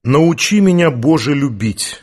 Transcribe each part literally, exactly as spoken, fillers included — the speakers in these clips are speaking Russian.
Научи меня, Боже, любить.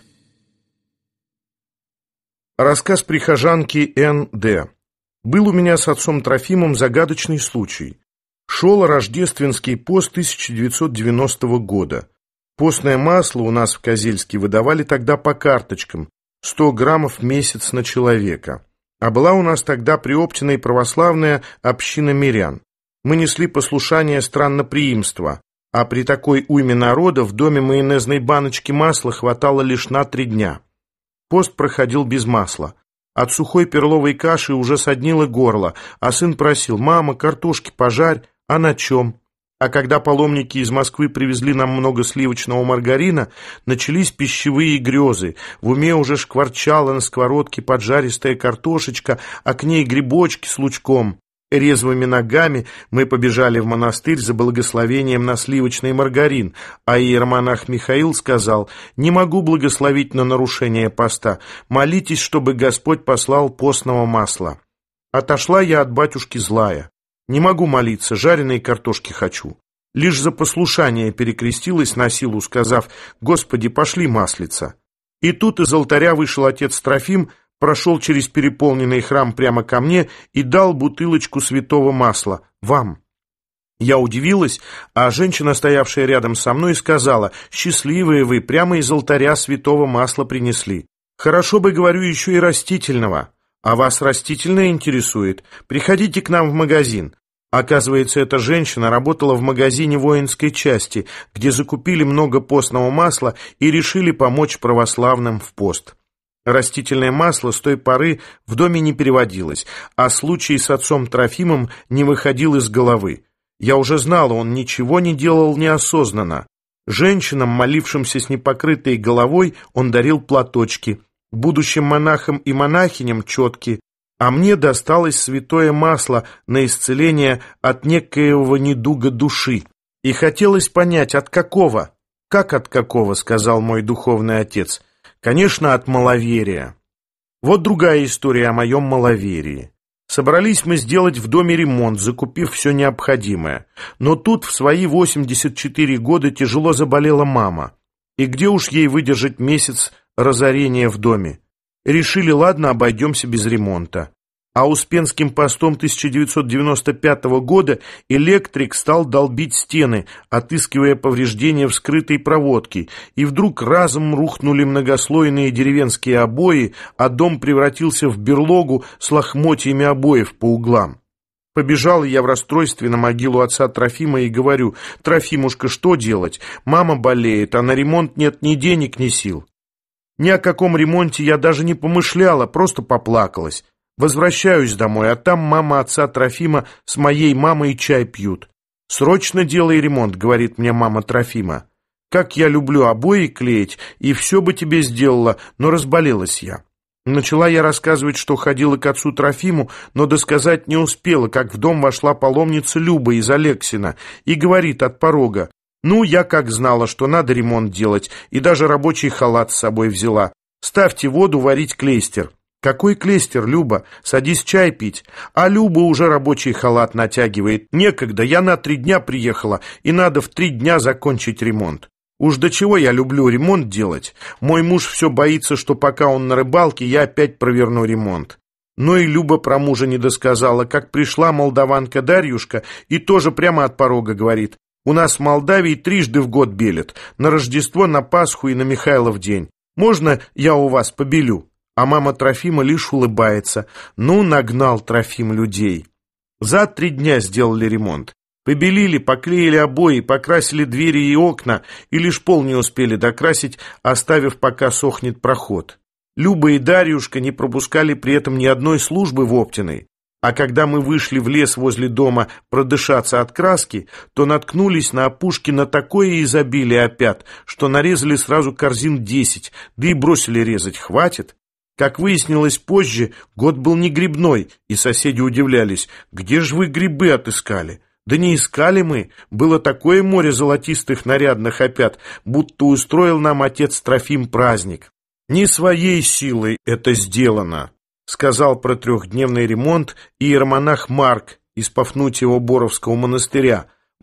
Рассказ прихожанки Н Д Был у меня с отцом Трофимом загадочный случай. Шел рождественский пост тысяча девятьсот девяностого года. Постное масло у нас в Козельске выдавали тогда по карточкам, сто граммов в месяц на человека. А была у нас тогда приоптенная православная община мирян. Мы несли послушание странноприимства, а при такой уйме народа в доме майонезной баночки масла хватало лишь на три дня. Пост проходил без масла. От сухой перловой каши уже соднило горло, а сын просил: «Мама, картошки пожарь, а на чем?» А когда паломники из Москвы привезли нам много сливочного маргарина, начались пищевые грезы. В уме уже шкварчала на сковородке поджаристая картошечка, а к ней грибочки с лучком. Резвыми ногами мы побежали в монастырь за благословением на сливочный маргарин, а иеромонах Михаил сказал: «Не могу благословить на нарушение поста, молитесь, чтобы Господь послал постного масла». Отошла я от батюшки злая. Не могу молиться, жареные картошки хочу. Лишь за послушание перекрестилась на силу, сказав: «Господи, пошли маслица». И тут из алтаря вышел отец Трофим, прошел через переполненный храм прямо ко мне и дал бутылочку святого масла. «Вам». Я удивилась, а женщина, стоявшая рядом со мной, сказала: «Счастливые вы, прямо из алтаря святого масла принесли. Хорошо бы, говорю, еще и растительного. А вас растительное интересует? Приходите к нам в магазин». Оказывается, эта женщина работала в магазине воинской части, где закупили много постного масла и решили помочь православным в пост. Растительное масло с той поры в доме не переводилось, а случай с отцом Трофимом не выходил из головы. Я уже знала, он ничего не делал неосознанно. Женщинам, молившимся с непокрытой головой, он дарил платочки, будущим монахам и монахиням четки, а мне досталось святое масло на исцеление от некоего недуга души. И хотелось понять, от какого? «Как от какого?» — сказал мой духовный отец. «Конечно, от маловерия». Вот другая история о моем маловерии. Собрались мы сделать в доме ремонт, закупив все необходимое. Но тут в свои восемьдесят четыре года тяжело заболела мама. И где уж ей выдержать месяц разорения в доме? Решили, ладно, обойдемся без ремонта. А Успенским постом тысяча девятьсот девяносто пятого года электрик стал долбить стены, отыскивая повреждения вскрытой проводки, и вдруг разом рухнули многослойные деревенские обои, а дом превратился в берлогу с лохмотьями обоев по углам. Побежал я в расстройстве на могилу отца Трофима и говорю: «Трофимушка, что делать? Мама болеет, а на ремонт нет ни денег, ни сил». Ни о каком ремонте я даже не помышляла, просто поплакалась. Возвращаюсь домой, а там мама отца Трофима с моей мамой чай пьют. «Срочно делай ремонт», — говорит мне мама Трофима. «Как я люблю обои клеить, и все бы тебе сделала, но разболелась я». Начала я рассказывать, что ходила к отцу Трофиму, но досказать не успела, как в дом вошла паломница Люба из Алексина и говорит от порога: «Ну, я как знала, что надо ремонт делать, и даже рабочий халат с собой взяла. Ставьте воду варить клейстер». «Какой клейстер, Люба? Садись чай пить». А Люба уже рабочий халат натягивает. «Некогда, я на три дня приехала, и надо в три дня закончить ремонт». Уж до чего я люблю ремонт делать. Мой муж все боится, что пока он на рыбалке, я опять проверну ремонт. Но и Люба про мужа не досказала, как пришла молдаванка Дарьюшка и тоже прямо от порога говорит: «У нас в Молдавии трижды в год белят, на Рождество, на Пасху и на Михайлов день. Можно я у вас побелю?» А мама Трофима лишь улыбается. Ну, нагнал Трофим людей. За три дня сделали ремонт. Побелили, поклеили обои, покрасили двери и окна, и лишь пол не успели докрасить, оставив, пока сохнет проход. Люба и Дарьюшка не пропускали при этом ни одной службы в Оптиной. А когда мы вышли в лес возле дома продышаться от краски, то наткнулись на опушке на такое изобилие опят, что нарезали сразу корзин десять, да и бросили резать. Хватит. Как выяснилось позже, год был не грибной, и соседи удивлялись: «Где же вы грибы отыскали?» Да не искали мы, было такое море золотистых нарядных опят, будто устроил нам отец Трофим праздник. «Не своей силой это сделано», — сказал про трехдневный ремонт иеромонах Марк из Пафнутьева Боровского монастыря,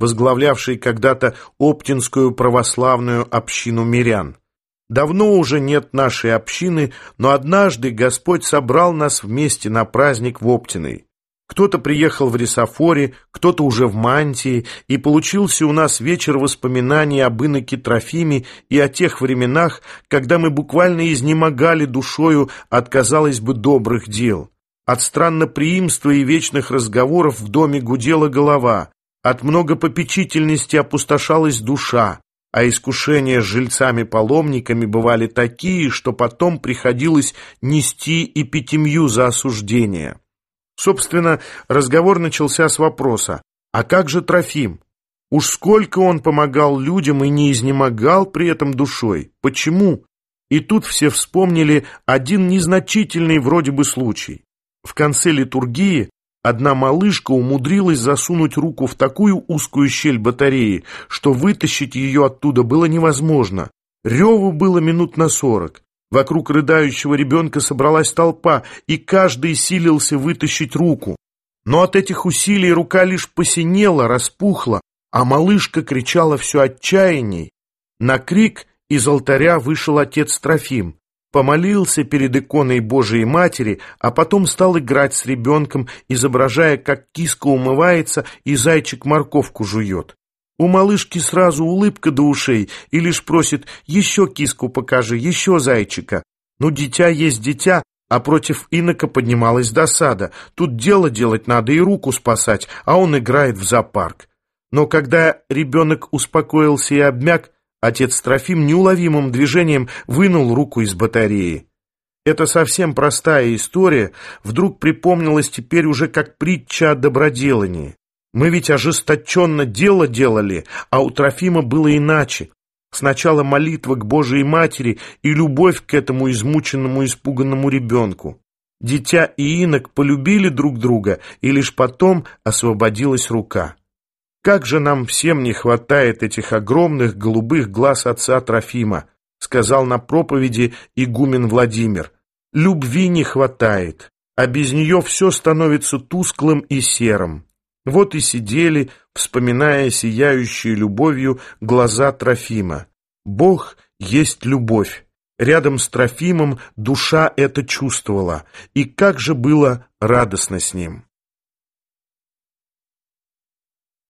возглавлявший когда-то Оптинскую православную общину мирян. Давно уже нет нашей общины, но однажды Господь собрал нас вместе на праздник в Оптиной. Кто-то приехал в рисофоре, кто-то уже в мантии, и получился у нас вечер воспоминаний об иноке Трофиме и о тех временах, когда мы буквально изнемогали душою от, казалось бы, добрых дел. От странноприимства и вечных разговоров в доме гудела голова, от многопопечительности опустошалась душа, а искушения с жильцами-паломниками бывали такие, что потом приходилось нести и пятимью за осуждение. Собственно, разговор начался с вопроса: а как же Трофим? Уж сколько он помогал людям и не изнемогал при этом душой. Почему? И тут все вспомнили один незначительный вроде бы случай. В конце литургии одна малышка умудрилась засунуть руку в такую узкую щель батареи, что вытащить ее оттуда было невозможно. Реву было минут на сорок. Вокруг рыдающего ребенка собралась толпа, и каждый силился вытащить руку. Но от этих усилий рука лишь посинела, распухла, а малышка кричала все отчаянней. На крик из алтаря вышел отец Трофим, помолился перед иконой Божией Матери, а потом стал играть с ребенком, изображая, как киска умывается и зайчик морковку жует. У малышки сразу улыбка до ушей и лишь просит: «Еще киску покажи, еще зайчика». Ну, дитя есть дитя, а против инока поднималась досада. Тут дело делать надо и руку спасать, а он играет в зоопарк. Но когда ребенок успокоился и обмяк, отец Трофим неуловимым движением вынул руку из батареи. Эта совсем простая история вдруг припомнилась теперь уже как притча о доброделании. Мы ведь ожесточенно дело делали, а у Трофима было иначе. Сначала молитва к Божией Матери и любовь к этому измученному, испуганному ребенку. Дитя и инок полюбили друг друга, и лишь потом освободилась рука. «Как же нам всем не хватает этих огромных голубых глаз отца Трофима», сказал на проповеди игумен Владимир. «Любви не хватает, а без нее все становится тусклым и серым». Вот и сидели, вспоминая сияющие любовью глаза Трофима. Бог есть любовь. Рядом с Трофимом душа это чувствовала, и как же было радостно с ним.